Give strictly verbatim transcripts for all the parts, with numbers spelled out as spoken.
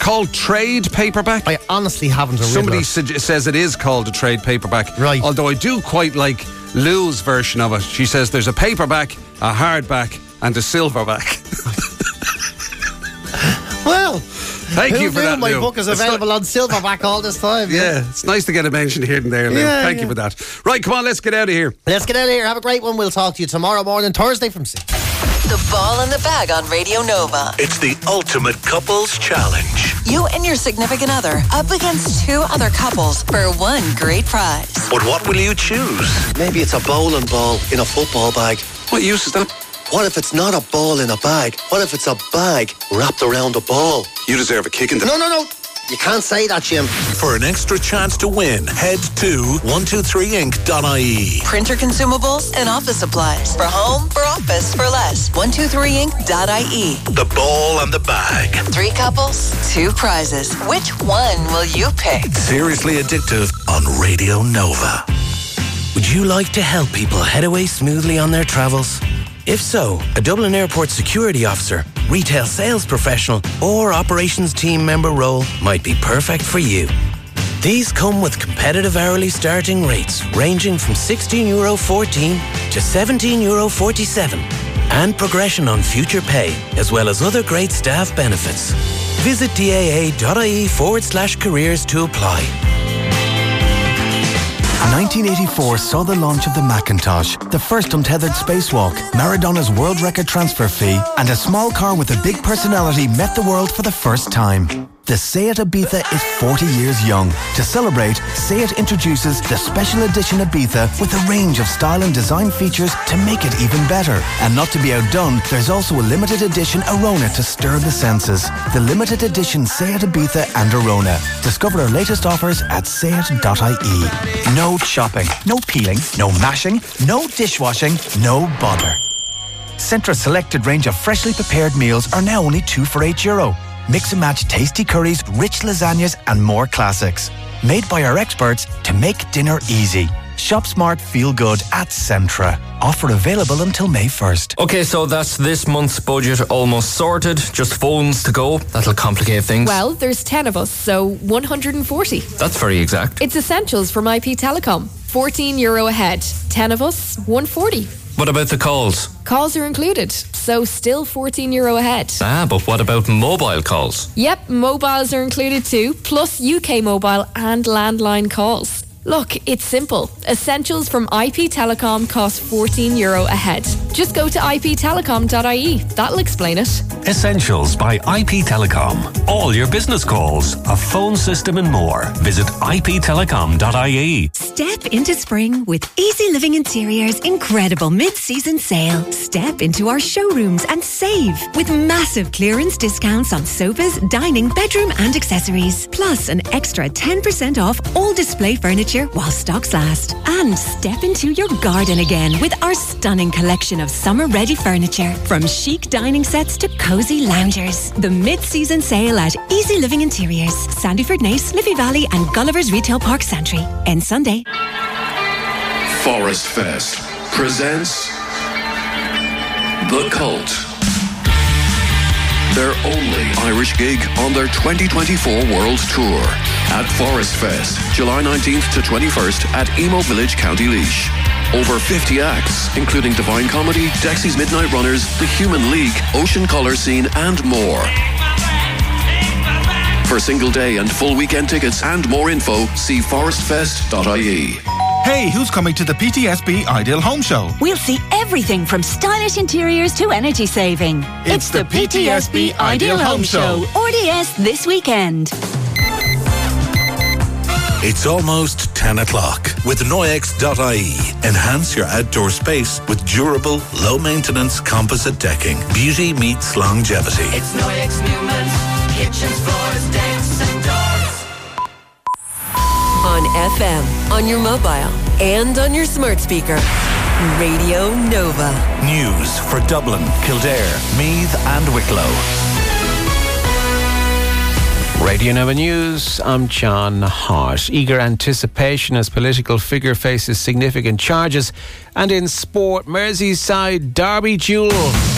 called trade paperback? I honestly haven't. A Somebody su- says it is called a trade paperback. Right. Although I do quite like Lou's version of it. She says there's a paperback, a hardback, and a silverback. Well, thank who you for knew that, my Lou? book is It's available not- on silverback all this time. Yeah, it's nice to get a mention here and there, Lou. Yeah, Thank yeah. you for that. Right, come on, let's get out of here. Let's get out of here. Have a great one. We'll talk to you tomorrow morning, Thursday from six. The Ball and the Bag on Radio Nova. It's the ultimate couples challenge. You and your significant other up against two other couples for one great prize. But what will you choose? Maybe it's a bowling ball in a football bag. What use is that? What if it's not a ball in a bag? What if it's a bag wrapped around a ball? You deserve a kick in the... No, no, no. You can't say that, Jim. For an extra chance to win, head to one two three ink dot I E. Printer consumables and office supplies. For home, for office, for less. one two three ink dot I E. The Ball and the Bag. Three couples, two prizes. Which one will you pick? Seriously addictive on Radio Nova. Would you like to help people head away smoothly on their travels? If so, a Dublin Airport security officer, retail sales professional, or operations team member role might be perfect for you. These come with competitive hourly starting rates ranging from sixteen euro fourteen to seventeen euro forty-seven and progression on future pay, as well as other great staff benefits. Visit daa.ie forward slash careers to apply. nineteen eighty-four saw the launch of the Macintosh, the first untethered spacewalk, Maradona's world record transfer fee, and a small car with a big personality met the world for the first time. The Seat Ibiza is forty years young. To celebrate, Seat introduces the special edition Ibiza with a range of style and design features to make it even better. And not to be outdone, there's also a limited edition Arona to stir the senses. The limited edition Seat Ibiza and Arona. Discover our latest offers at seat dot I E. No chopping, no peeling, no mashing, no dishwashing, no bother. Centra's selected range of freshly prepared meals are now only two for eight euro. Mix and match tasty curries, rich lasagnas and more classics. Made by our experts to make dinner easy. Shop smart, feel good at Centra. Offer available until May first. Okay, so that's this month's budget almost sorted. Just phones to go. That'll complicate things. Well, there's ten of us, so one hundred forty. That's very exact. It's essentials from I P Telecom. fourteen euro a head. ten of us, one hundred forty. What about the calls? Calls are included, so still fourteen euro a head. Ah, but what about mobile calls? Yep, mobiles are included too, plus U K mobile and landline calls. Look, it's simple. Essentials from I P Telecom cost fourteen euro a head. Just go to I P telecom dot I E. That'll explain it. Essentials by I P Telecom. All your business calls, a phone system and more. Visit I P telecom dot I E. Step into spring with Easy Living Interiors' incredible mid-season sale. Step into our showrooms and save with massive clearance discounts on sofas, dining, bedroom and accessories. Plus an extra ten percent off all display furniture while stocks last. And step into your garden again with our stunning collection of summer-ready furniture. From chic dining sets to cozy loungers. The mid-season sale at Easy Living Interiors, Sandyford Nace, Liffey Valley and Gulliver's Retail Park Santry. Ends Sunday. Forest Fest presents The Cult. Their only Irish gig on their twenty twenty-four World Tour at Forest Fest, July nineteenth to twenty-first at Emo Village, County Laois. Over fifty acts, including Divine Comedy, Dexy's Midnight Runners, The Human League, Ocean Colour Scene and more. For single day and full weekend tickets and more info, see forest fest dot I E. Hey, who's coming to the P T S B Ideal Home Show? We'll see everything from stylish interiors to energy saving. It's, it's the P T S B Ideal Home Show. R D S this weekend. It's almost ten o'clock. With Noyex dot I E, enhance your outdoor space with durable, low-maintenance composite decking. Beauty meets longevity. It's Noyex Newman, kitchens, floors, decks and doors. On F M, on your mobile, and on your smart speaker. Radio Nova. News for Dublin, Kildare, Meath and Wicklow. Radio Nova News, I'm John Hart. Eager anticipation as political figure faces significant charges. And in sport, Merseyside derby duel.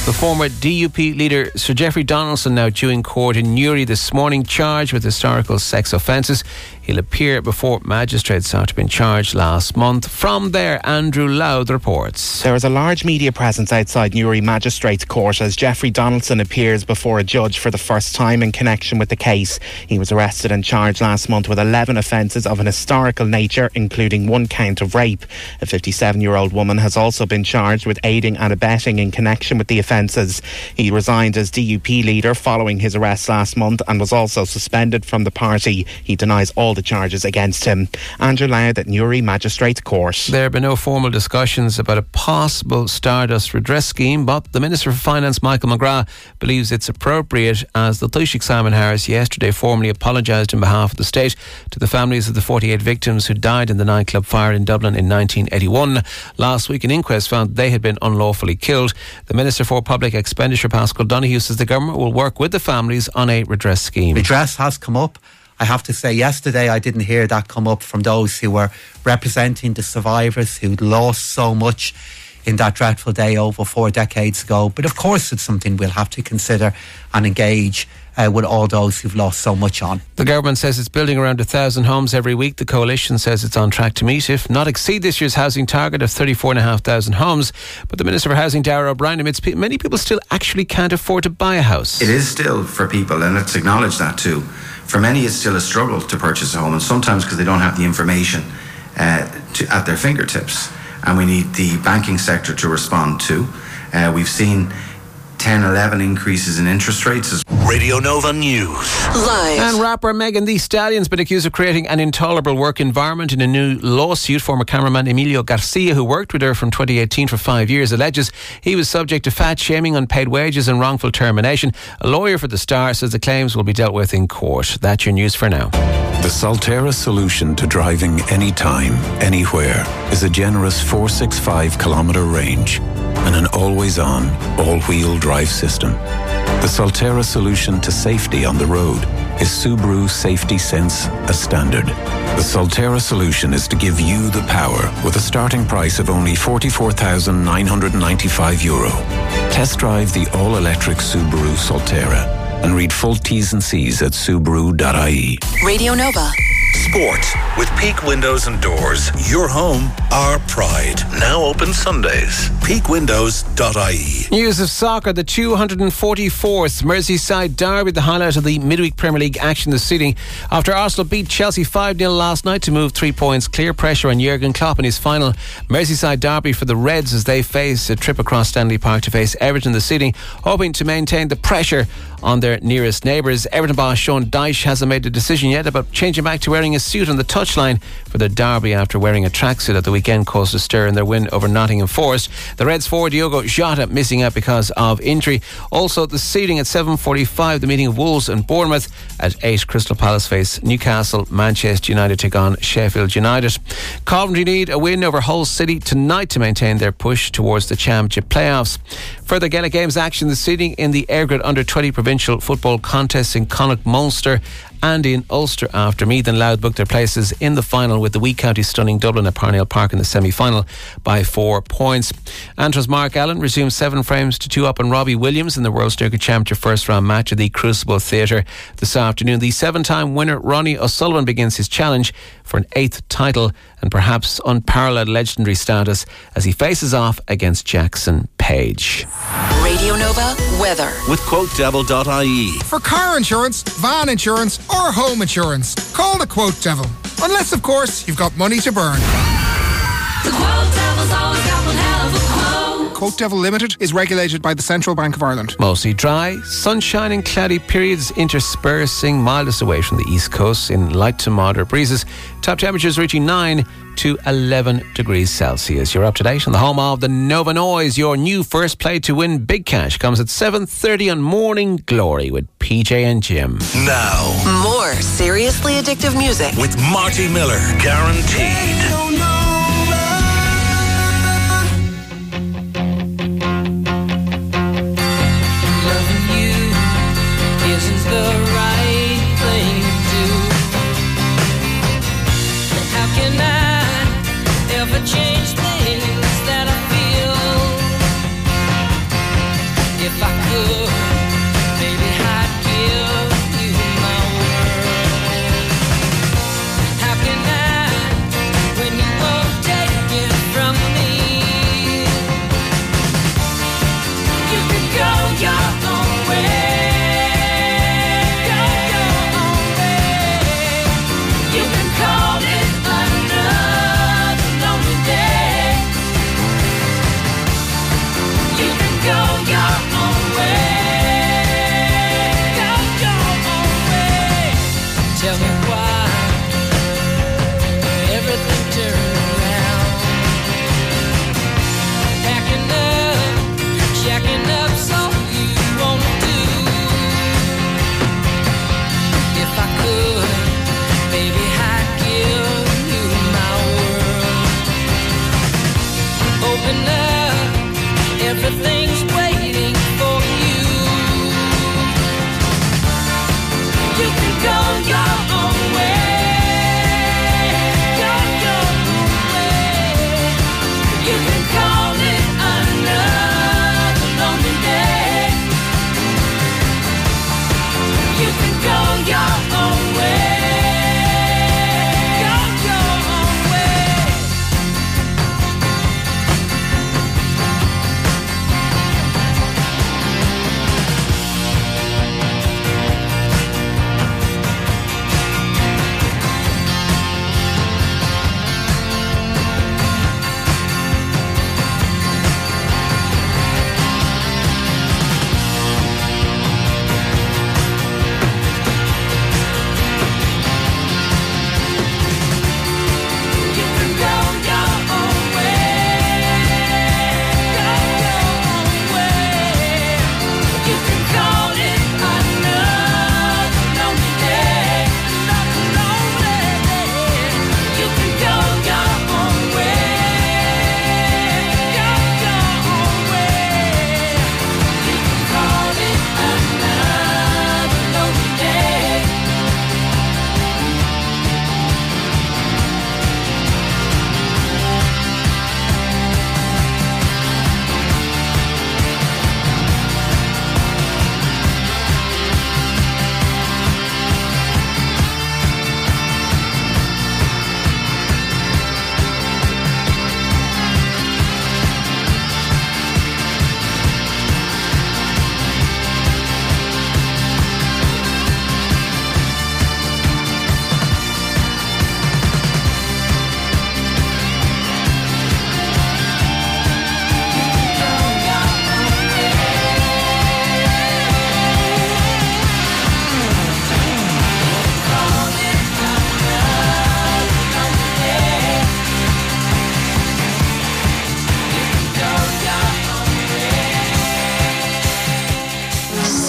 The former D U P leader Sir Geoffrey Donaldson now due in court in Newry this morning, charged with historical sex offences. He'll appear before magistrates after being charged last month. From there, Andrew Loud reports. There is a large media presence outside Newry Magistrates Court as Geoffrey Donaldson appears before a judge for the first time in connection with the case. He was arrested and charged last month with eleven offences of an historical nature, including one count of rape. A fifty-seven-year-old woman has also been charged with aiding and abetting in connection with the offences. He resigned as D U P leader following his arrest last month and was also suspended from the party. He denies all the charges against him. Andrew Loud at Newry Magistrates Court. There have been no formal discussions about a possible Stardust redress scheme, but the Minister for Finance, Michael McGrath, believes it's appropriate, as the Taoiseach Simon Harris yesterday formally apologised on behalf of the state to the families of the forty-eight victims who died in the nightclub fire in Dublin in nineteen eighty-one. Last week, an inquest found they had been unlawfully killed. The Minister for Public Expenditure, Pascal Donoghue, says the government will work with the families on a redress scheme. Redress has come up. I have to say, yesterday I didn't hear that come up from those who were representing the survivors who'd lost so much in that dreadful day over four decades ago. But of course it's something we'll have to consider and engage uh, with all those who've lost so much on. The government says it's building around a thousand homes every week. The coalition says it's on track to meet, if not exceed, this year's housing target of thirty-four thousand five hundred homes. But the Minister for Housing, Darragh O'Brien, admits pe- many people still actually can't afford to buy a house. It is still for people, and let's acknowledge that too. For many, it's still a struggle to purchase a home, and sometimes because they don't have the information uh, to, at their fingertips. And we need the banking sector to respond to. Uh, we've seen ten, eleven increases in interest rates. Radio Nova News. Live. And rapper Megan Thee Stallion's been accused of creating an intolerable work environment in a new lawsuit. Former cameraman Emilio Garcia, who worked with her from twenty eighteen for five years, alleges he was subject to fat shaming, unpaid wages and wrongful termination. A lawyer for the star says the claims will be dealt with in court. That's your news for now. The Solterra solution to driving anytime, anywhere is a generous four hundred sixty-five kilometre range and an always-on, all-wheel drive system. The Solterra solution to safety on the road is Subaru Safety Sense, a standard. The Solterra solution is to give you the power with a starting price of only forty-four thousand nine hundred ninety-five euro. Test drive the all-electric Subaru Solterra and read full T's and C's at subaru dot I E. Radio Nova. Sport with Peak Windows and Doors. Your home, our pride. Now open Sundays. peak windows dot I E. News of soccer. The two hundred forty-fourth Merseyside derby, the highlight of the midweek Premier League action this evening. After Arsenal beat Chelsea five nil last night to move three points, clear pressure on Jurgen Klopp in his final Merseyside derby for the Reds as they face a trip across Stanley Park to face Everton this evening, hoping to maintain the pressure on their nearest neighbours. Everton boss Sean Dyche hasn't made a decision yet about changing back to wearing a suit on the touchline for the derby after wearing a tracksuit at the weekend caused a stir in their win over Nottingham Forest. The Reds forward Diogo Jota missing out because of injury. Also this evening at seven forty-five, the meeting of Wolves and Bournemouth. At eight, Crystal Palace face Newcastle. Manchester United take on Sheffield United. Coventry need a win over Hull City tonight to maintain their push towards the Championship playoffs. Further Gaelic Games action this evening in the Airgrid under twenty provincial football contests in Connacht, Munster and in Ulster, after Meath and Louth booked their places in the final, with the Wee County stunning Dublin at Parnell Park in the semi-final by four points. Antrim's Mark Allen resumed seven frames to two up on Robbie Williams in the World Snooker Championship first round match at the Crucible Theatre this afternoon. The seven-time winner Ronnie O'Sullivan begins his challenge for an eighth title and perhaps unparalleled legendary status as he faces off against Jackson Page. Radio Nova weather with quote devil dot I E. For car insurance, van insurance or home insurance, call the Quote Devil. Unless, of course, you've got money to burn. The Quote Devil's always got one hell of a quote. Quote Devil Limited is regulated by the Central Bank of Ireland. Mostly dry, sunshine and cloudy periods interspersing mildest away from the east coast in light to moderate breezes. Top temperatures reaching nine to eleven degrees Celsius. You're up to date on the home of the Nova Noise. Your new first play to win big cash comes at seven thirty on Morning Glory with P J and Jim. Now, more seriously addictive music with Marty Miller, guaranteed. Change things that I feel.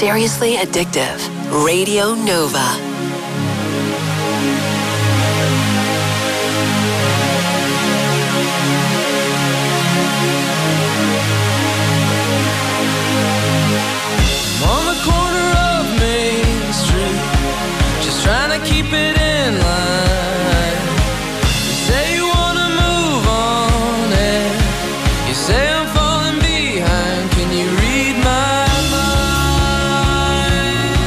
seriously addictive. Radio Nova. Trying to keep it in line. You say you wanna move on, and you say I'm falling behind. Can you read my mind?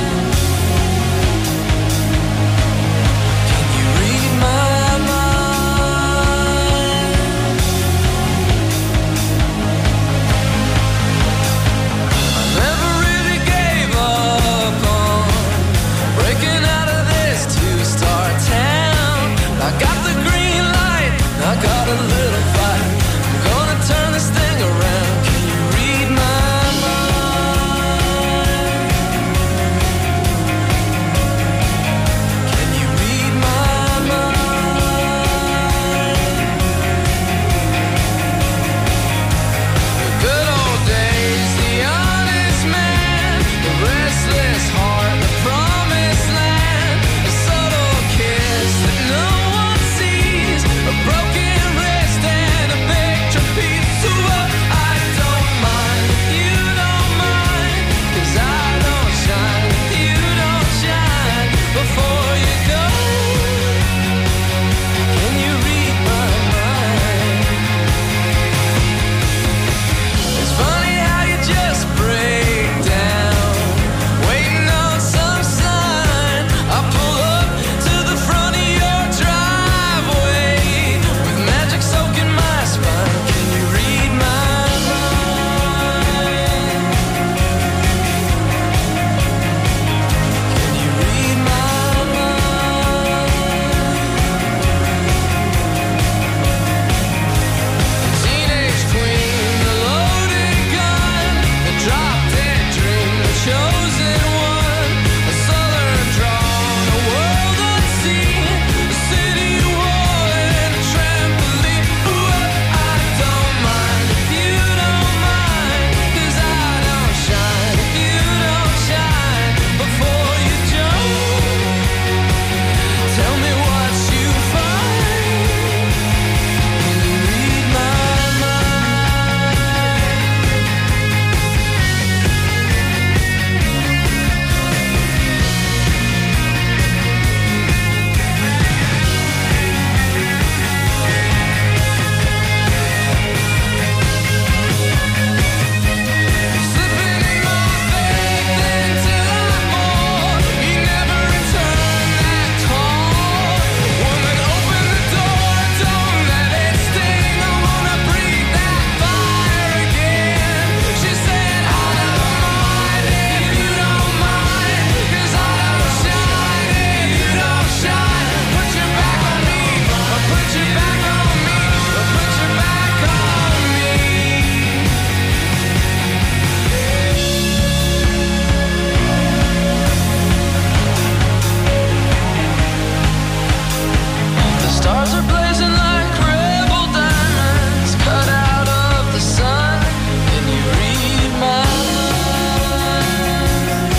Can you read my mind? I never really gave up on breaking out town. I got the green light, I got a little fight. I'm gonna turn this thing around. Can you read my mind? Can you read my mind? The good old days, the honest man, the restless heart, the promised land, the subtle kiss that no one sees, a broken wrist and a picture piece. So what? I don't mind if you don't mind, 'cause I don't shine if you don't shine. Before you go, can you read my mind? It's funny how you just break down, waiting on some sign. I pull up to the front of your driveway with magic soaking my spine. Can you read my mind? Can you read my mind? The teenage queen, the loaded gun, the drop-dead dream, the chosen one, a southern drawn, a world unseen, a city wall and a trampoline. Ooh, I don't mind if you don't mind, 'cause I don't shine if you don't shine. Before you jump, tell me what you find. Can you read my mind? Slipping in my faith until I'm more. You never return that call. Woman, open the door, don't let it sting. I wanna breathe that fire again. She said, I don't mind if you don't mind, 'cause I don't shine if you don't shine. Put your back on me, or put your back on me, or put your back on me. The stars are blazing like rebel diamonds cut out of the sun. Can you read my mind?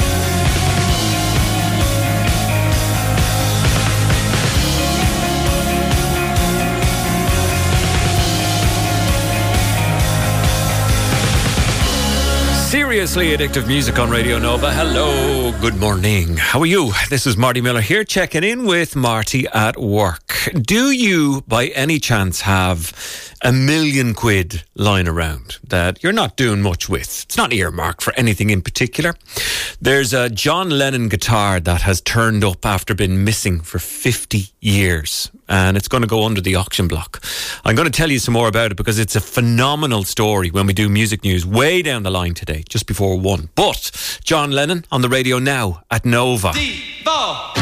Seriously addictive music on Radio Nova. Hello, good morning. How are you? This is Marty Miller here, checking in with Marty at work. Do you, by any chance, have a million quid lying around that you're not doing much with? It's not earmarked for anything in particular. There's a John Lennon guitar that has turned up after being missing for fifty years, and it's going to go under the auction block. I'm going to tell you some more about it because it's a phenomenal story when we do music news way down the line today, just before one. But John Lennon on the radio now at Nova. Ball.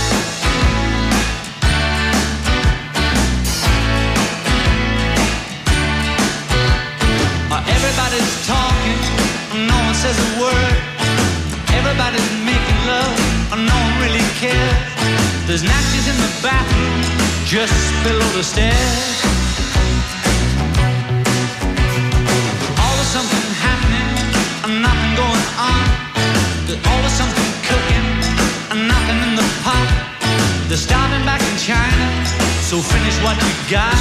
Everybody's talking, no one says a word. Everybody's making love, no one really cares. There's napkins in the bathroom, just below the stairs. Always something happening, nothing going on. There's always something cooking and nothing in the pot. They're starving back in China, so finish what you got.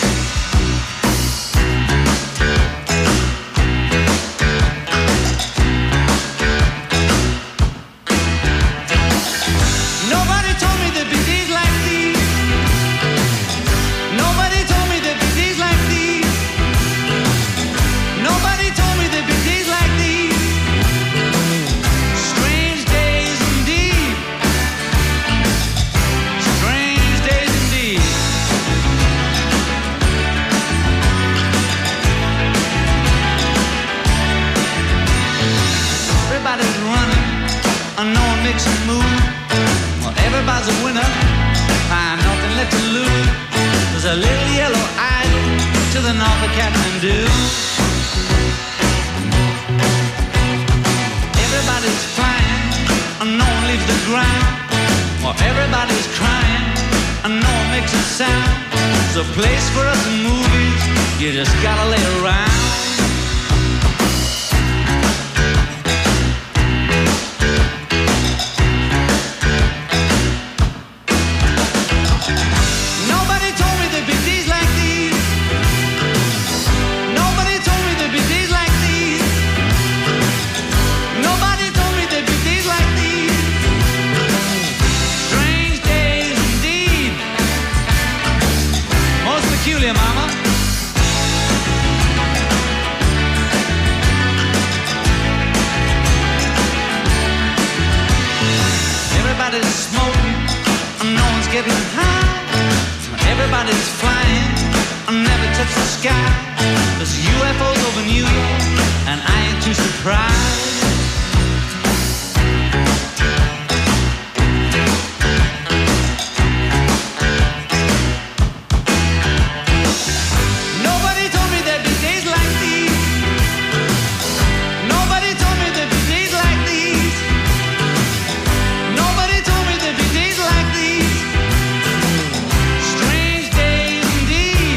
Nobody told me there'd be days like these. Nobody told me there'd be days like these. Nobody told me there'd be days like these. Strange days indeed. Strange days indeed. Everybody's running and no one makes a move. Well, everybody's a winner, find nothing left to lose. There's a little yellow island to the north of Kathmandu. Everybody's flying and no one leaves the ground. Well, everybody's crying and no one makes a sound. There's a place for us in movies, you just gotta lay around. Nobody told me there'd be days like these. Nobody told me there'd be days like these. Nobody told me there'd be days like these. Strange days indeed. Most peculiar, mama. Everybody's smoking and no one's getting high. Everybody's flying and never touch the sky. There's U F Os over New York and I ain't too surprised. Nobody told me there'd be days like these. Nobody told me there'd be days like these. Nobody told me there'd be days like these. Strange days indeed.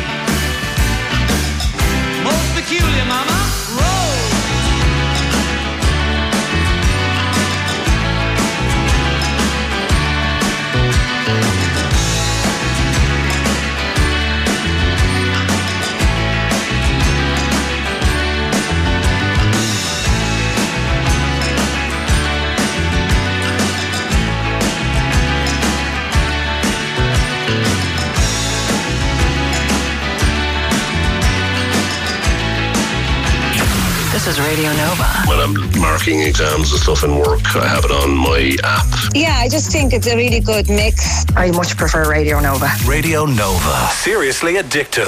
Most peculiar, mama. Roll. This is Radio Nova. When I'm marking exams and stuff in work, I have it on my app. Yeah, I just think it's a really good mix. I much prefer Radio Nova. Radio Nova. Seriously addictive.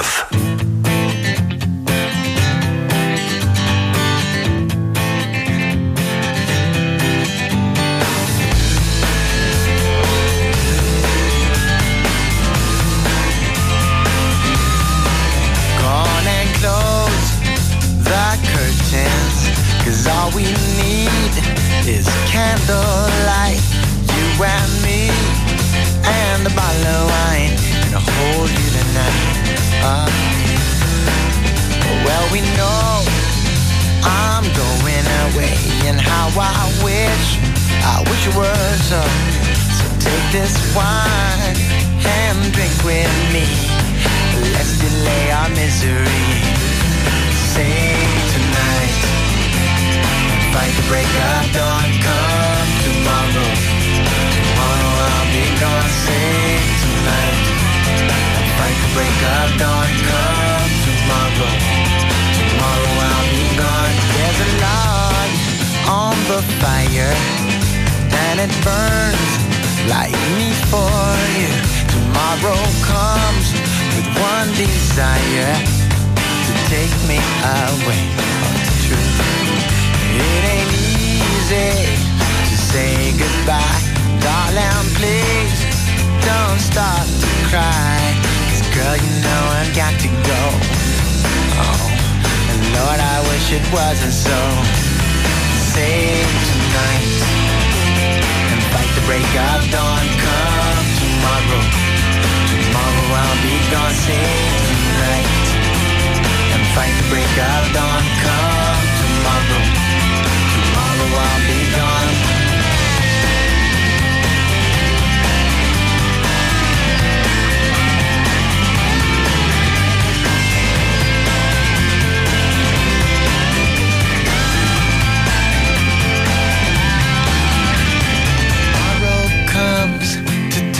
Gone and close the curtains, 'cause all we need is candlelight. You and me, and a bottle of wine, and I'll hold you tonight. Uh, well, we know I'm going away, and how I wish, I wish it were so. So take this wine and drink with me. Let's delay our misery. Sing tonight, fight the break of dawn. Come tomorrow, tomorrow I'll be gone. Sing tonight, fight the break of dawn. Come tomorrow, tomorrow I'll be gone. There's a log on the fire, and it burns like me for you. Tomorrow comes with one desire, to take me away. Oh, it's true. It ain't easy to say goodbye. Darling, please don't start to cry. 'Cause girl, you know I've got to go. Oh, and Lord, I wish it wasn't so. Save tonight and fight the break of dawn. Come tomorrow, tomorrow I'll be gone. Save tonight and fight the break of dawn. Come tomorrow, tomorrow I'll be gone.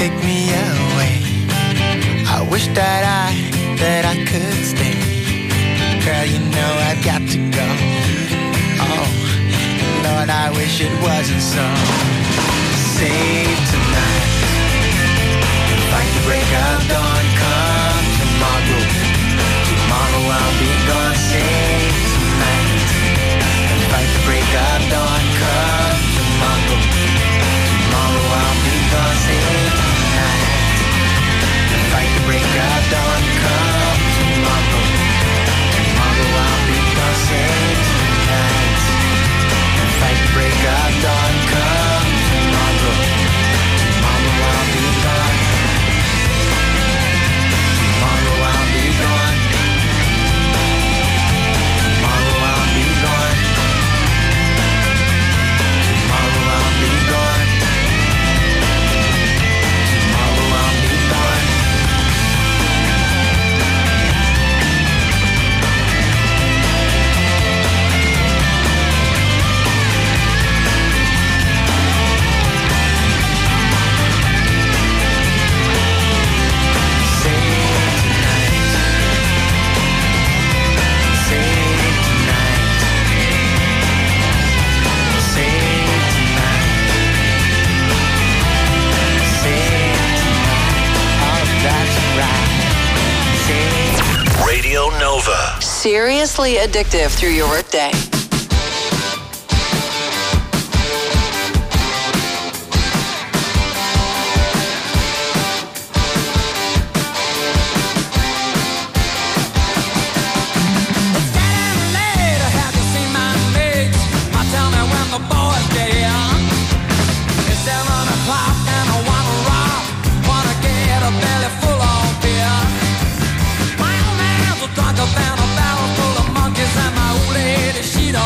take me away. I wish that I, that I could stay. Girl, you know I've got to go. Oh, Lord, I wish it wasn't so. Save tonight. Fight the break of dawn, come tomorrow. Tomorrow I'll be gone. Save tonight. Fight the break of dawn, come tomorrow. Tomorrow I'll be gone. Save tonight. Fight the break of dawn, come tomorrow. Tomorrow I'll be gone. Save tonight. Fight the break of dawn, come tomorrow. Tomorrow I'll be gone. Tomorrow I'll be gone. Tomorrow I'll be gone. Tomorrow I'll be gone. Tomorrow I'll be gone. Radio Nova. Seriously addictive through your workday. She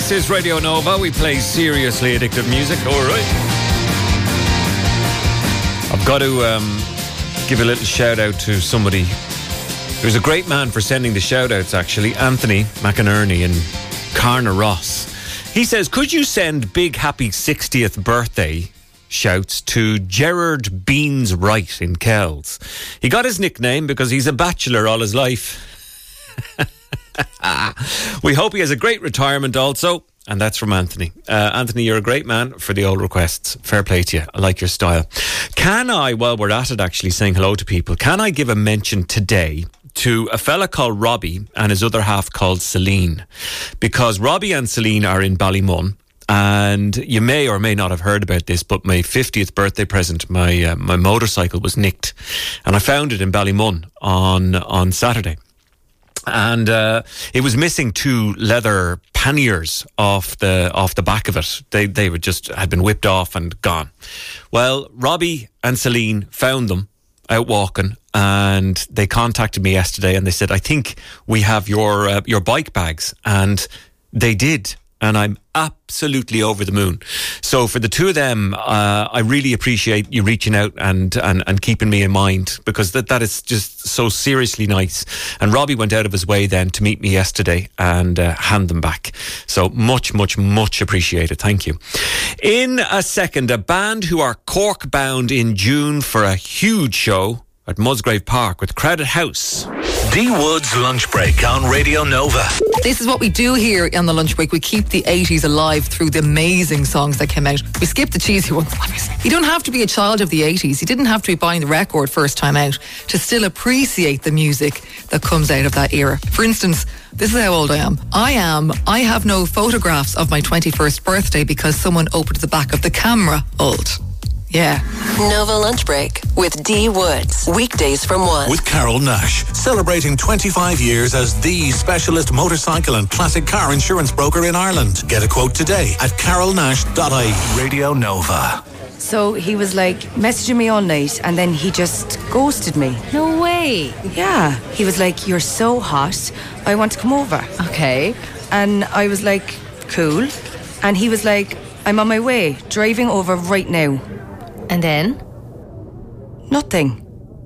This is Radio Nova. We play seriously addictive music. All right. I've got to um, give a little shout out to somebody who's a great man for sending the shout outs, actually. Anthony McInerney in Carnaross. He says, could you send big happy sixtieth birthday shouts to Gerard Beans Wright in Kells? He got his nickname because he's a bachelor all his life. We hope he has a great retirement also. And that's from Anthony. Uh, Anthony, you're a great man for the old requests. Fair play to you. I like your style. Can I, while we're at it actually saying hello to people, can I give a mention today to a fella called Robbie and his other half called Celine? Because Robbie and Celine are in Ballymun. And you may or may not have heard about this, but my fiftieth birthday present, my uh, my motorcycle was nicked. And I found it in Ballymun on, on Saturday. And uh, it was missing two leather panniers off the off the back of it. They they were just had been whipped off and gone. Well, Robbie and Celine found them out walking, and they contacted me yesterday, and they said, "I think we have your uh, your bike bags," and they did. And I'm absolutely over the moon. So for the two of them, uh, I really appreciate you reaching out and, and, and keeping me in mind, because that, that is just so seriously nice. And Robbie went out of his way then to meet me yesterday and uh, hand them back. So much, much, much appreciated. Thank you. In a second, a band who are Cork bound in June for a huge show at Musgrave Park with Crowded House. D Wood's Lunch Break on Radio Nova. This is what we do here on the lunch break. We keep the eighties alive through the amazing songs that came out. We skip the cheesy ones. You don't have to be a child of the eighties. You didn't have to be buying the record first time out to still appreciate the music that comes out of that era. For instance, this is how old I am. I am, I have no photographs of my twenty-first birthday because someone opened the back of the camera old. Yeah. Nova Lunch Break with D Woods. Weekdays from one. With Carol Nash, celebrating twenty-five years as the specialist motorcycle and classic car insurance broker in Ireland. Get a quote today at carol nash dot I E. Radio Nova. So he was like messaging me all night, and then he just ghosted me. No way. Yeah. He was like, "You're so hot, I want to come over." Okay. And I was like, "Cool." And he was like, "I'm on my way, driving over right now." And then? Nothing.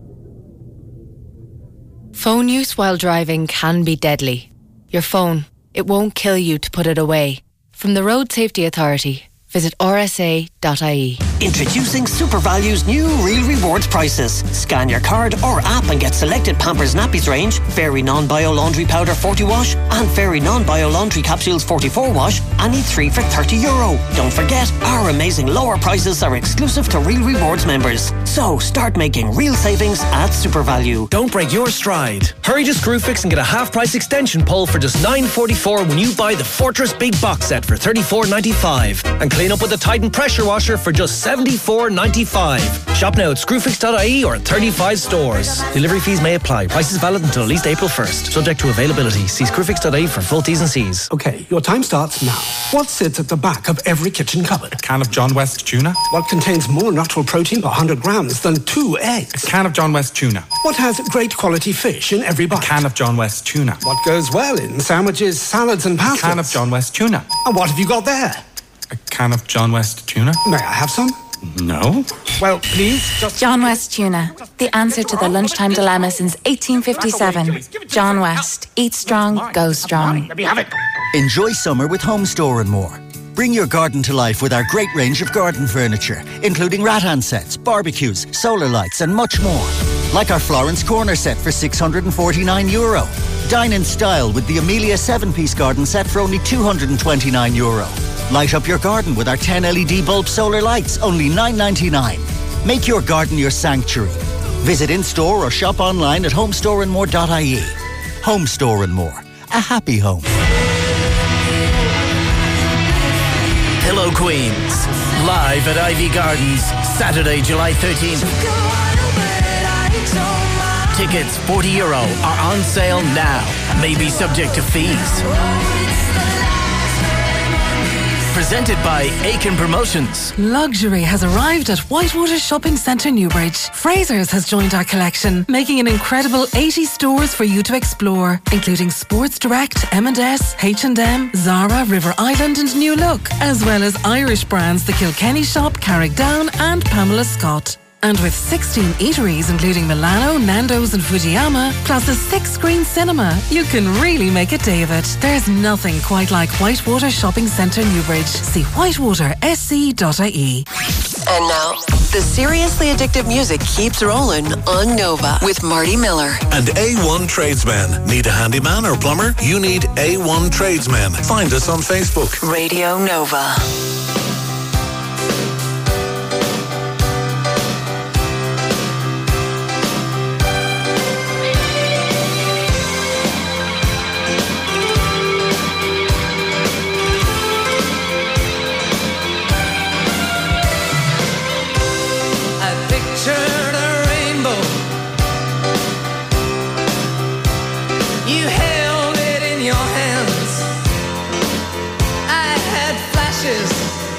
Phone use while driving can be deadly. Your phone, it won't kill you to put it away. From the Road Safety Authority, visit r s a dot I E. Introducing SuperValue's new Real Rewards prices. Scan your card or app and get selected Pampers Nappies range, Fairy Non-Bio Laundry Powder forty wash and Fairy Non-Bio Laundry Capsules forty-four wash, any three for thirty euro. Don't forget, our amazing lower prices are exclusive to Real Rewards members. So start making real savings at SuperValue. Don't break your stride. Hurry to Screwfix and get a half-price extension pole for just nine forty-four when you buy the Fortress Big Box Set for thirty-four ninety-five. And clean up with the Titan Pressure Washer for just seventy-four ninety-five. Shop now at screwfix dot I E or at thirty-five stores. Delivery fees may apply. Prices valid until at least April first. Subject to availability. See screwfix dot I E for full T's and C's. Okay, your time starts now. What sits at the back of every kitchen cupboard? A can of John West tuna. What contains more natural protein per one hundred grams than two eggs? A can of John West tuna. What has great quality fish in every bite? A can of John West tuna. What goes well in sandwiches, salads and pastas? A can of John West tuna. And what have you got there? A can of John West tuna. May I have some? No. Well, please, just... John West Tuna. The answer to the lunchtime dilemma since eighteen fifty-seven. John West. Eat strong, go strong. Let me have it. Enjoy summer with Home Store and more. Bring your garden to life with our great range of garden furniture, including rattan sets, barbecues, solar lights and much more. Like our Florence Corner set for six hundred forty-nine euro. Dine in style with the Amelia seven-piece garden set for only two hundred twenty-nine euro. Light up your garden with our ten L E D bulb solar lights, only nine ninety-nine. Make your garden your sanctuary. Visit in-store or shop online at home store and more dot I E. Home Store and More. A happy home. Pillow Queens. Live at Ivy Gardens, Saturday, July thirteenth. Tickets, forty euro, are on sale now. May be subject to fees. Presented by Aiken Promotions. Luxury has arrived at Whitewater Shopping Centre Newbridge. Fraser's has joined our collection, making an incredible eighty stores for you to explore, including Sports Direct, M and S, H and M, Zara, River Island and New Look, as well as Irish brands The Kilkenny Shop, Carrickdown and Pamela Scott. And with sixteen eateries including Milano, Nando's and Fujiyama, plus a six-screen cinema, you can really make a day of it. There's nothing quite like Whitewater Shopping Centre Newbridge. See whitewater s c dot i e. And now, the seriously addictive music keeps rolling on Nova with Marty Miller. And A one Tradesmen. Need a handyman or plumber? You need A one Tradesmen. Find us on Facebook. Radio Nova. Pictured a rainbow. You held it in your hands. I had flashes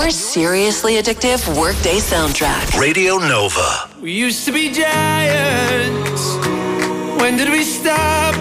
your seriously addictive workday soundtrack. Radio Nova. We used to be giants. When did we stop?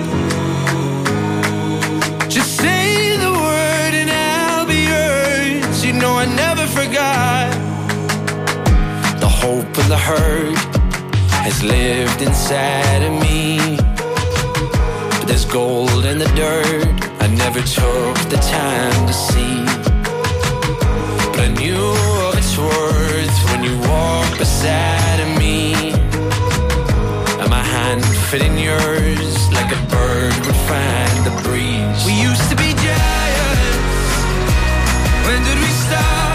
Just say the word and I'll be yours. You know I never forgot. The hope and the hurt has lived inside of me. But there's gold in the dirt I never took the time to see. But I knew of its worth when you walked beside of me. And my hand fit in yours like a bird would find the breeze. We used to be giants. When did we stop?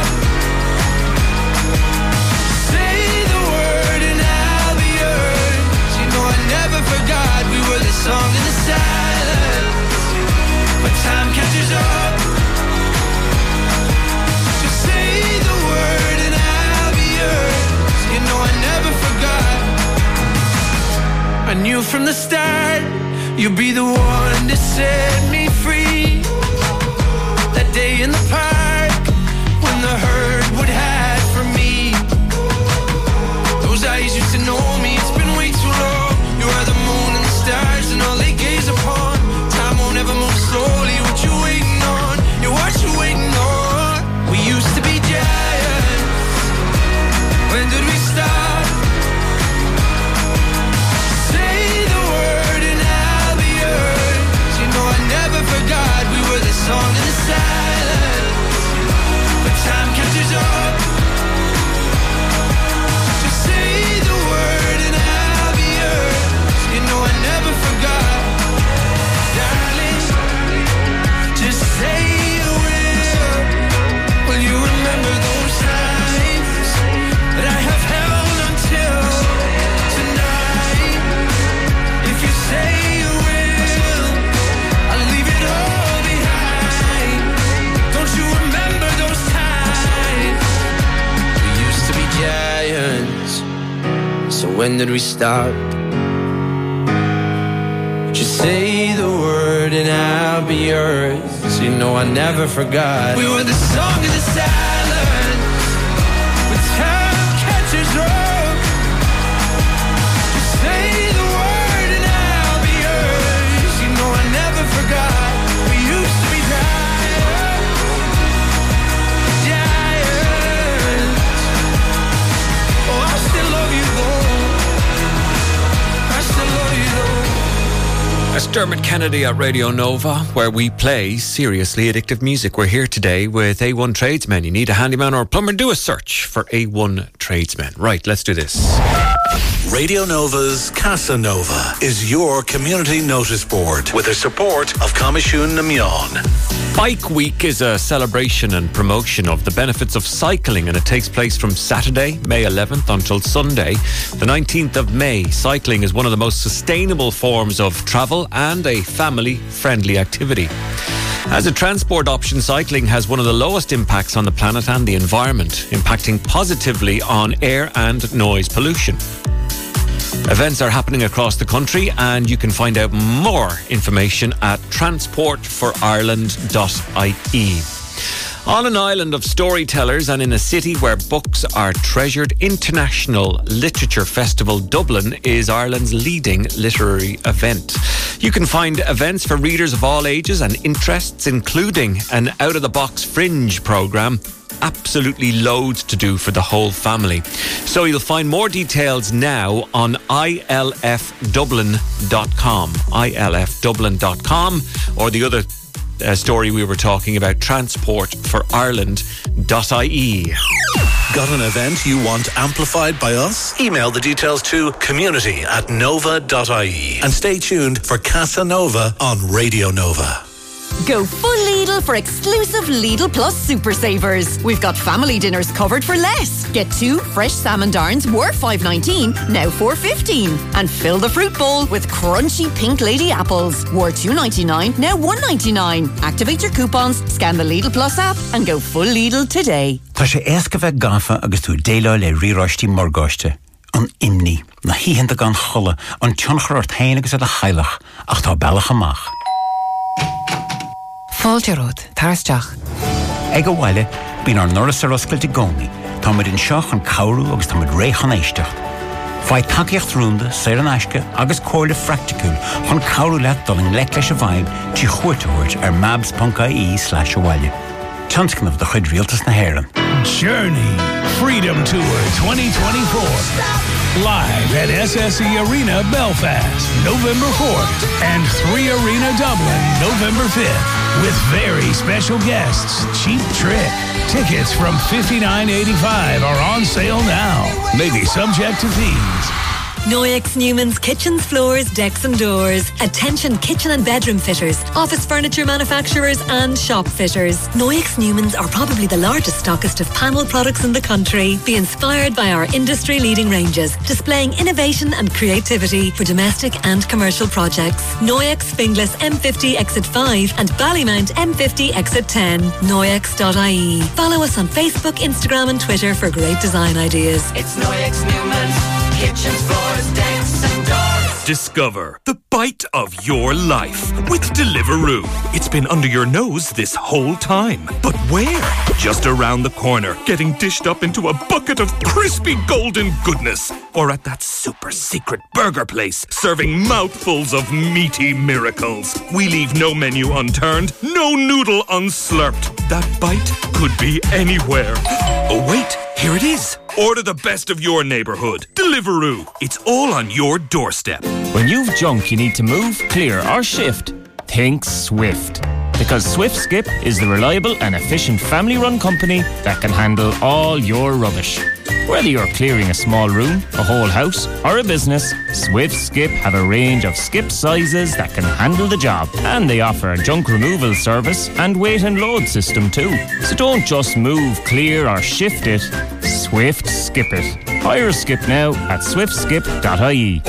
Say the word and I'll be yours. You know I never forgot we were the song in the silence. But time catches up. Just say the word and I'll be yours. You know I never forgot. I knew from the start you'd be the one to set me free. That day in the park when the herd would hide from me. Those eyes used to know me. It's been way too long. You are the moon and the stars and all they gaze upon. Time won't ever move slowly. What you waiting on? Yeah, what you waiting on? We used to be giants. When did we stop? Say the word and I'll be yours. You know I never forgot we were the song in the silence. But time catches up. Just say the word and I'll be yours. You know I never forgot. Darling, just say you will. Will you remember those times that I have held until tonight? If you say you will, I'll leave it all behind. Don't you remember those times? We used to be giants. So when did we stop? Just say the word and I'll be yours. You know I never forgot. We were the song in the silence. When time catches up. Just say the word and I'll be yours. You know I never forgot. We used to be giants. Giants. Oh, I still love you though. I still love you though. That's Dermot Kennedy at Radio Nova, where we play seriously addictive music. We're here today with A one Tradesmen. You need a handyman or a plumber? Do a search for A one Tradesmen. Right, let's do this. Radio Nova's Casa Nova is your community notice board with the support of Comishún na Meán. Bike Week is a celebration and promotion of the benefits of cycling, and it takes place from Saturday, May eleventh until Sunday, the nineteenth of May. Cycling is one of the most sustainable forms of travel and a family-friendly activity. As a transport option, cycling has one of the lowest impacts on the planet and the environment, impacting positively on air and noise pollution. Events are happening across the country, and you can find out more information at transport for ireland dot I E. On an island of storytellers and in a city where books are treasured, International Literature Festival Dublin is Ireland's leading literary event. You can find events for readers of all ages and interests, including an out-of-the-box fringe programme. Absolutely loads to do for the whole family. So you'll find more details now on I L F dublin dot com, I L F dublin dot com, or the other uh, story we were talking about, transport for ireland dot I E. Got an event you want amplified by us? Email the details to community at nova dot I E and stay tuned for Casa Nova on Radio Nova. Go full Lidl for exclusive Lidl Plus Super Savers. We've got family dinners covered for less. Get two fresh salmon darns worth five nineteen, now four fifteen, and fill the fruit bowl with crunchy pink lady apples, worth two ninety-nine, now one ninety-nine. Activate your coupons, scan the Lidl Plus app, and go full Lidl today. Tá sé éasca bheith gafa agus tú déile le riráistí morgáiste. An imní, na híhenda gan cholle, an tionchar ar tain agus a chailach, ach tá bellach amach. Fáilte ród, tarsteach. Ag a bhaile, Bín ar noras ar oscailte gcónaí, tá muid in seach an cabhrú agus tá muid réchan éistecht. Fáid takeíocht rúnda, saor an aisce agus cóirle fracticúil chun cabhrú leat dul an lec leis a bhaib tí chuirteúirt ar mabs.ie slash bhaile. Tionscanmh de chuid rialtas na hÉireann. Journey Freedom Tour twenty twenty-four. Live at S S E Arena Belfast, November fourth, and three Arena Dublin, November fifth, with very special guests, Cheap Trick. Tickets from fifty-nine eighty-five are on sale now. Maybe subject to fees. Noyex Newman's Kitchens, Floors, Decks and Doors. Attention kitchen and bedroom fitters, office furniture manufacturers and shop fitters. Noyex Newman's are probably the largest stockist of panel products in the country. Be inspired by our industry-leading ranges, displaying innovation and creativity for domestic and commercial projects. Noyex Finglas M fifty Exit five and Ballymount M fifty Exit ten. Noyex dot I E. Follow us on Facebook, Instagram and Twitter for great design ideas. It's Noyex Newman's Kitchens, Floors, Decks and Doors. Discover the bite of your life with Deliveroo. It's been under your nose this whole time. But where? Just around the corner, getting dished up into a bucket of crispy golden goodness. Or at that super secret burger place, serving mouthfuls of meaty miracles. We leave no menu unturned, no noodle unslurped. That bite could be anywhere. Oh wait, here it is. Order the best of your neighbourhood. Deliveroo. It's all on your doorstep. When you've junk you need to move, clear or shift, think Swift. Because Swift Skip is the reliable and efficient family-run company that can handle all your rubbish. Whether you're clearing a small room, a whole house or a business, Swift Skip have a range of skip sizes that can handle the job. And they offer a junk removal service and weight and load system too. So don't just move, clear or shift it, Swift Skip it. Hire a skip now at swift skip dot I E.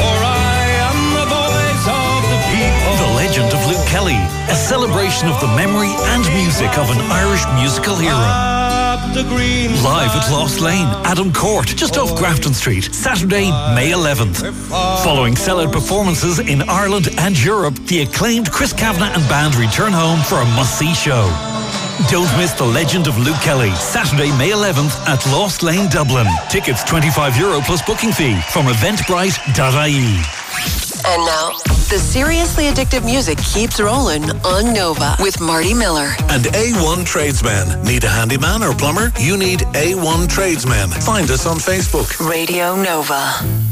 The Legend of Luke Kelly, a celebration of the memory and music of an Irish musical hero. Live at Lost Lane, Adam Court, just off Grafton Street, Saturday, May eleventh. Following sellout performances in Ireland and Europe, the acclaimed Chris Kavanagh and band return home for a must-see show. Don't miss The Legend of Luke Kelly, Saturday, May eleventh at Lost Lane, Dublin. Tickets twenty-five euro plus booking fee from eventbrite dot I E. And now, the seriously addictive music keeps rolling on Nova with Marty Miller. And A one Tradesmen. Need a handyman or plumber? You need A one Tradesmen. Find us on Facebook. Radio Nova.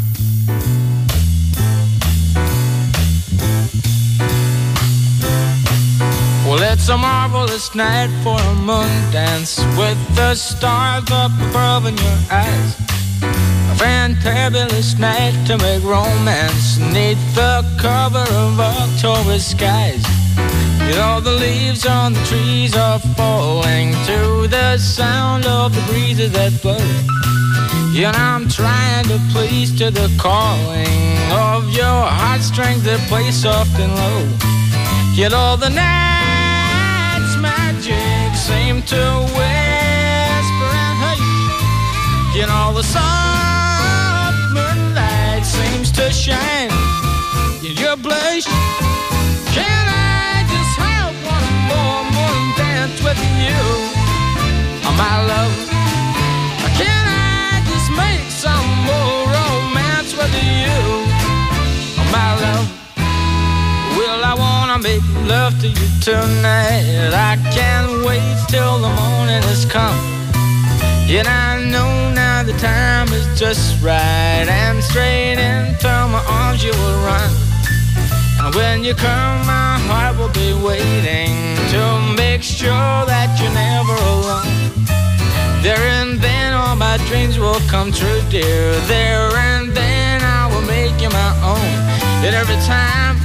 Well, it's a marvelous night for a moon dance with the stars up above in your eyes. A fantabulous night to make romance neath the cover of October skies. You know the leaves on the trees are falling to the sound of the breezes that blow. You know I'm trying to please to the calling of your heartstrings that play soft and low. You know the night's magic seem to whisper and hush. You know the soft moonlight seems to shine in your blush. Can I just have one more moon dance with you, oh, my love? Can I just make some more romance with you, oh, my love? Well, I wanna make love to you tonight. I can't wait till the morning has come. Yet I know now the time is just right, and straight into my arms you will run. And when you come, my heart will be waiting to make sure that you're never alone. There and then all my dreams will come true, dear. There and then I will make you my own. And every time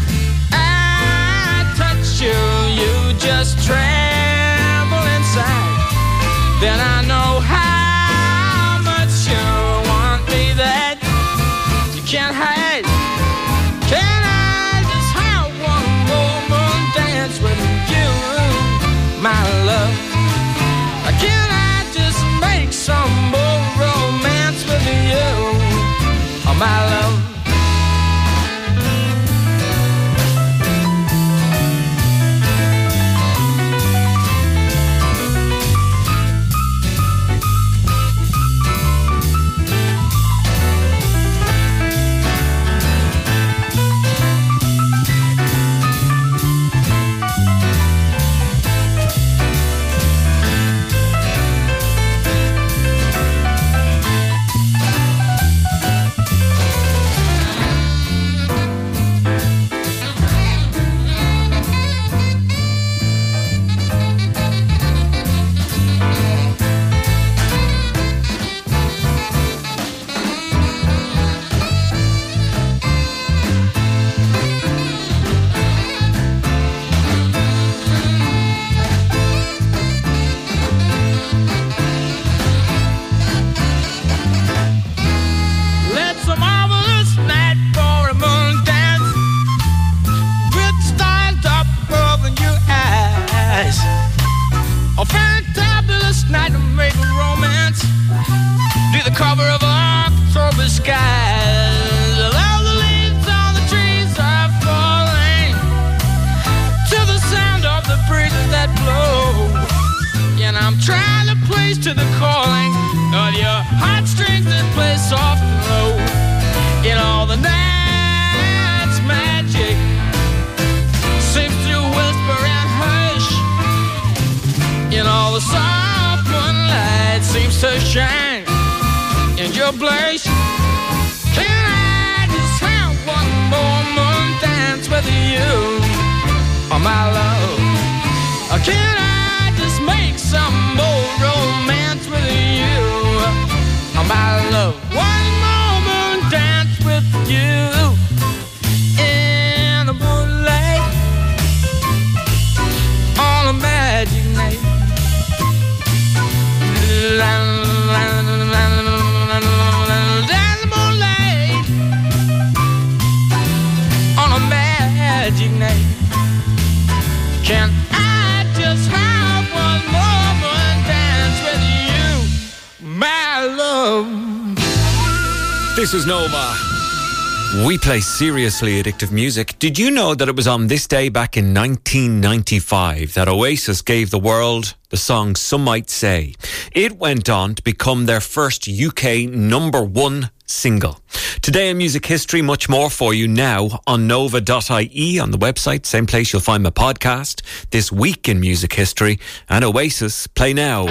I touch you, you just tremble inside. Then I know how much you want me that you can't hide. Can I just have one more moon dance with you, my love? Can I just make some more romance with you, oh, my love? cover of October skies. All the leaves on the trees are falling to the sound of the breeze that blow. And I'm trying to place to the calling of your heartstrings that play soft and low. In all the night's magic seems to whisper and hush. In all the soft moonlight seems to shine in your place. Can I just have one more moon dance with you, oh my love? Or can I just make some more romance with you, oh my love? One more moon dance with you in the moonlight on a magic night. La, la, la, la, la, the moonlight on a magic night. Can I just have one more dance with you, my love? This is Nova. We play seriously addictive music. Did you know that it was on this day back in nineteen ninety-five that Oasis gave the world the song Some Might Say? It went on to become their first U K number one single. Today in music history, much more for you now on nova dot I E on the website. Same place you'll find my podcast, This Week in Music History, and Oasis Play Now.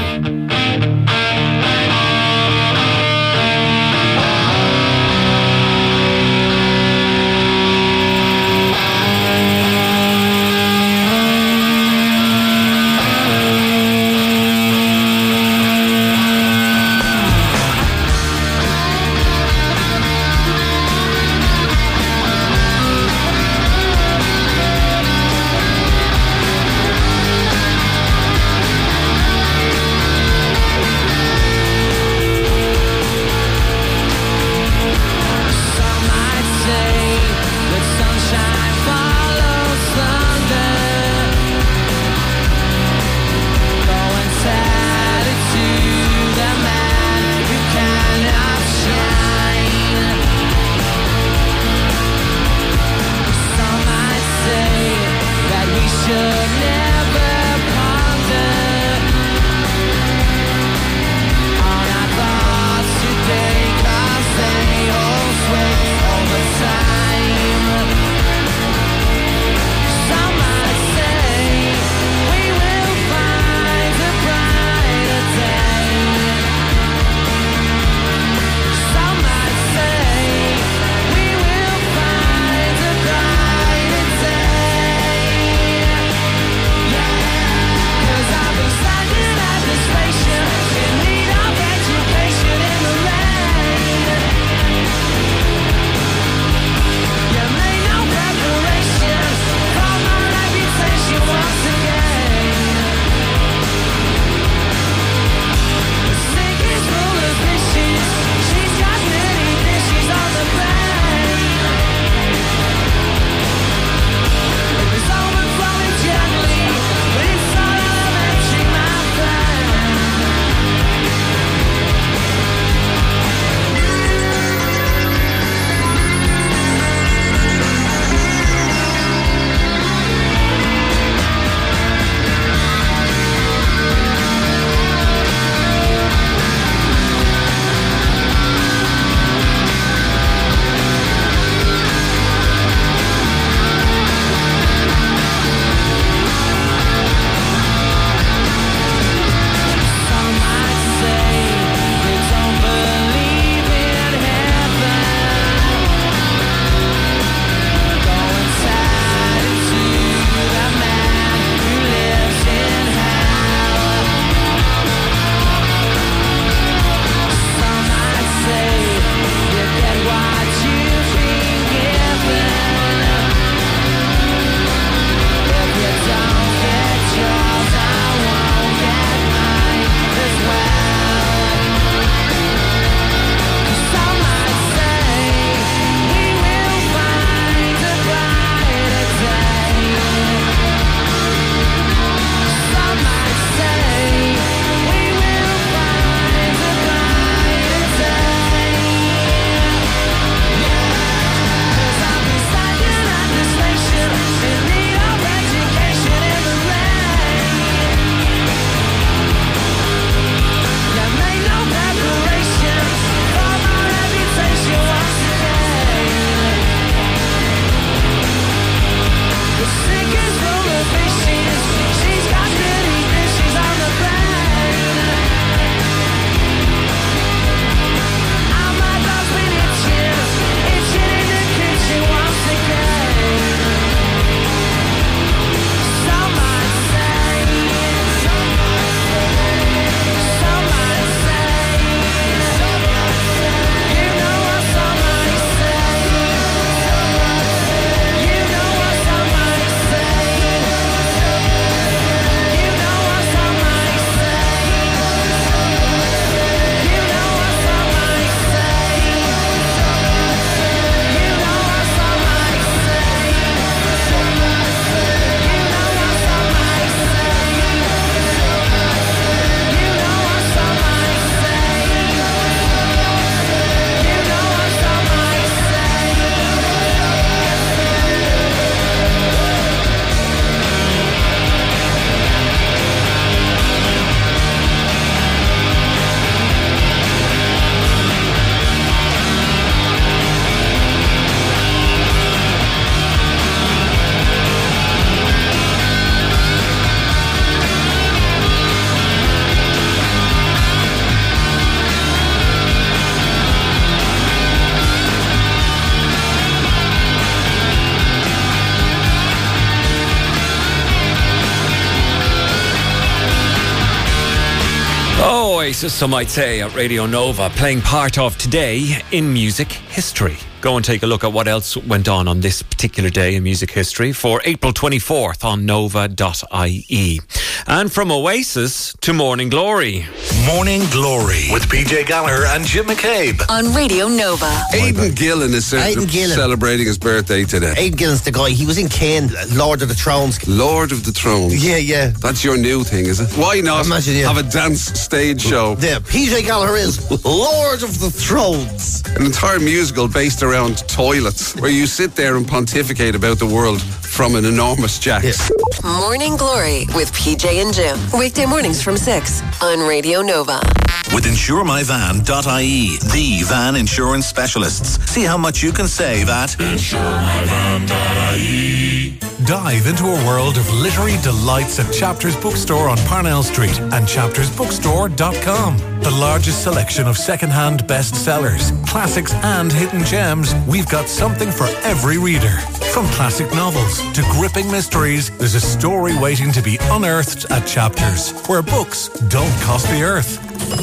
Oasis, some might say, at Radio Nova, playing part of today in music history. Go and take a look at what else went on on this particular day in music history for April twenty-fourth on nova dot I E. And from Oasis to Morning Glory. Morning Glory with P J Gallagher and Jim McCabe on Radio Nova. Aidan Gillen is ce- Aidan Gillen. celebrating his birthday today. Aidan Gillen's the guy. He was in Kane, Lord of the Thrones. Lord of the Thrones. Yeah, yeah. That's your new thing, is it? Why not Imagine, yeah. have a dance stage show? Yeah, P J Gallagher is Lord of the Thrones. An entire musical based around toilets where you sit there and pontificate about the world from an enormous jack. Yeah. Morning Glory with P J and Jim. Weekday mornings from six on Radio Nova. With insure my van dot I E, the van insurance specialists. See how much you can save at insure my van dot I E. Dive into a world of literary delights at Chapters Bookstore on Parnell Street and chapters bookstore dot com. The largest selection of second-hand bestsellers, classics and hidden gems, we've got something for every reader. From classic novels to gripping mysteries, there's a story waiting to be unearthed at Chapters, where books don't cost the earth.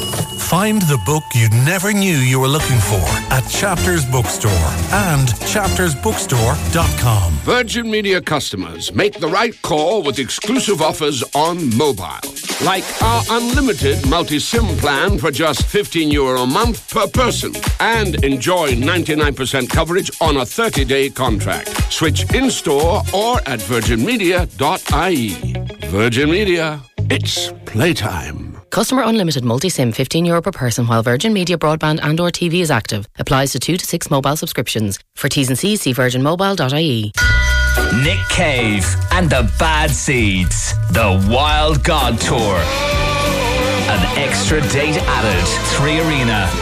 Find the book you never knew you were looking for at Chapters Bookstore and chapters bookstore dot com. Virgin Media customers make the right call with exclusive offers on mobile. Like our unlimited multi-SIM plan for just fifteen euro a month per person. And enjoy ninety-nine percent coverage on a thirty-day contract. Switch in-store or at virgin media dot I E. Virgin Media, it's playtime. Customer unlimited multi-SIM fifteen euro per person while Virgin Media broadband and or T V is active. Applies to two to six mobile subscriptions. For T's and C's, see virgin mobile dot I E. Nick Cave and the Bad Seeds. The Wild God Tour. An extra date added. Three Arena.